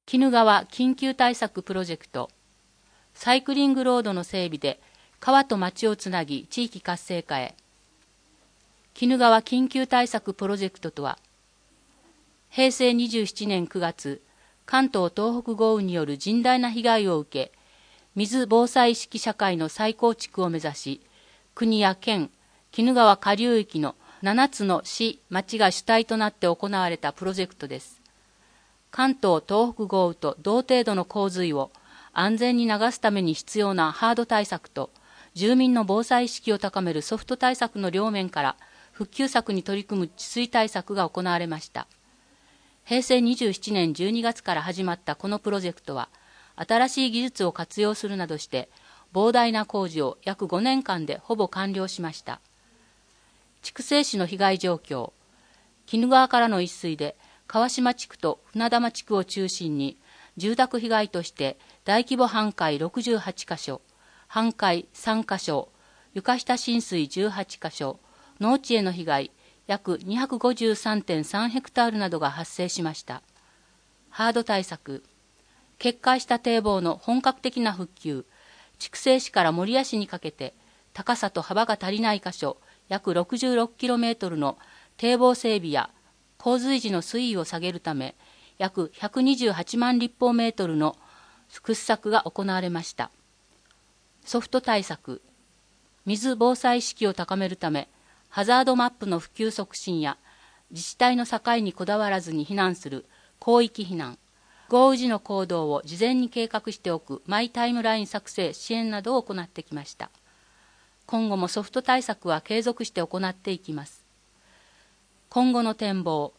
鬼怒川緊急対策プロジェクト。サイクリングロードの整備で川と町をつなぎ地域活性化へ。鬼怒川緊急対策プロジェクトとは、平成27年9月、関東・東北豪雨による甚大な被害を受け、水防災意識社会の再構築を目指し、国や県、鬼怒川下流域の7つの市・町が主体となって行われたプロジェクトです。関東・東北豪雨と同程度の洪水を安全に流すために必要なハード対策と、住民の防災意識を高めるソフト対策の両面から復旧策に取り組む治水対策が行われました。平成27年12月から始まったこのプロジェクトは、新しい技術を活用するなどして膨大な工事を約5年間でほぼ完了しました。筑西市の被害状況。鬼怒川からの一水で川島地区と船玉地区を中心に住宅被害として大規模半壊68カ所、半壊3カ所、床下浸水18カ所、農地への被害約 253.3 ヘクタールなどが発生しました。ハード対策。決壊した堤防の本格的な復旧。筑西市から守谷市にかけて高さと幅が足りない箇所約 66km の堤防整備や洪水時の水位を下げるため約128万立方メートルの掘削が行われました。ソフト対策。水防災意識を高めるためハザードマップの普及促進や自治体の境にこだわらずに避難する広域避難、豪雨時の行動を事前に計画しておくマイタイムライン作成支援などを行ってきました。今後もソフト対策は継続して行っていきます。今後の展望。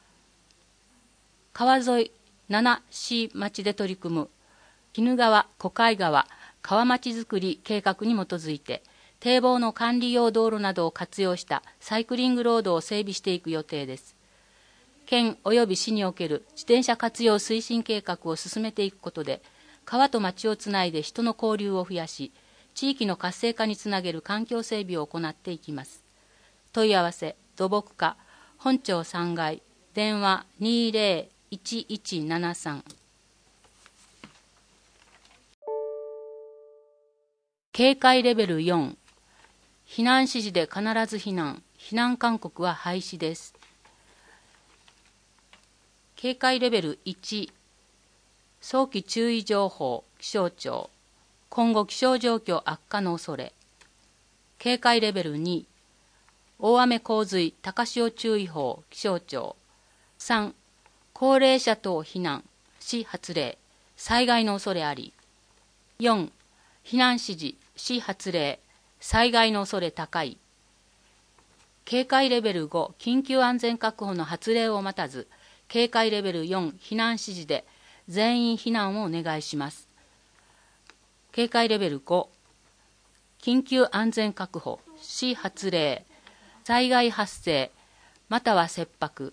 川沿い7市町で取り組む鬼怒川小海川川町づくり計画に基づいて堤防の管理用道路などを活用したサイクリングロードを整備していく予定です。県及び市における自転車活用推進計画を進めていくことで、川と町をつないで人の交流を増やし、地域の活性化につなげる環境整備を行っていきます。問い合わせ、土木課、本町3階、電話201173。警戒レベル4。避難指示で必ず避難。避難勧告は廃止です。警戒レベル1。早期注意情報、気象庁。今後気象状況悪化の恐れ。警戒レベル2。大雨洪水、高潮注意報、気象庁。3。高齢者等避難、市発令、災害の恐れあり。4。避難指示、市発令、災害の恐れ高い。警戒レベル5、緊急安全確保の発令を待たず、警戒レベル4、避難指示で全員避難をお願いします。警戒レベル5、緊急安全確保、市発令、災害発生、または切迫。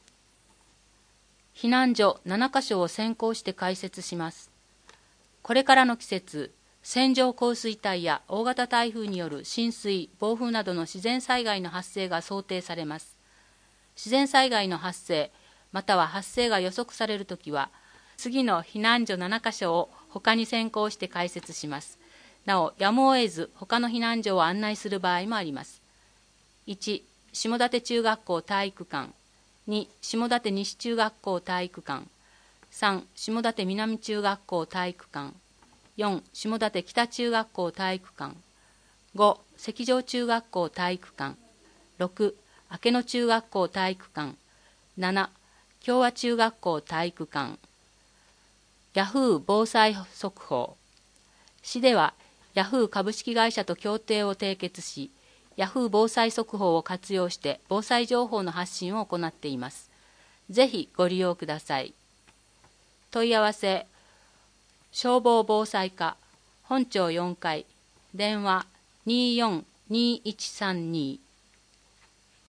避難所7カ所を先行して開設します。これからの季節、線状降水帯や大型台風による浸水、暴風などの自然災害の発生が想定されます。自然災害の発生、または発生が予測されるときは、次の避難所7カ所を他に先行して開設します。なお、やむを得ず他の避難所を案内する場合もあります。1、下館中学校体育館。2、下館西中学校体育館。3、下館南中学校体育館。4、下館北中学校体育館。5、石上中学校体育館。6、明野中学校体育館。7、共和中学校体育館。ヤフー防災速報。市ではヤフー株式会社と協定を締結し、ヤフー防災速報を活用して防災情報の発信を行っています。ぜひご利用ください。問い合わせ、消防防災課、本町4階、電話242132。